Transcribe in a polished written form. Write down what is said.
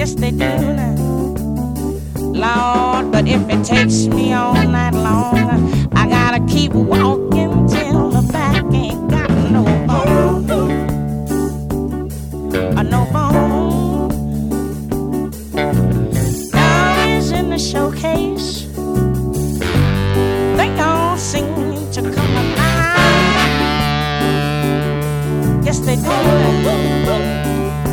yes they do now. Lord, but if it takes me all night long, I gotta keep walking till the back ain't got no bone. No bone.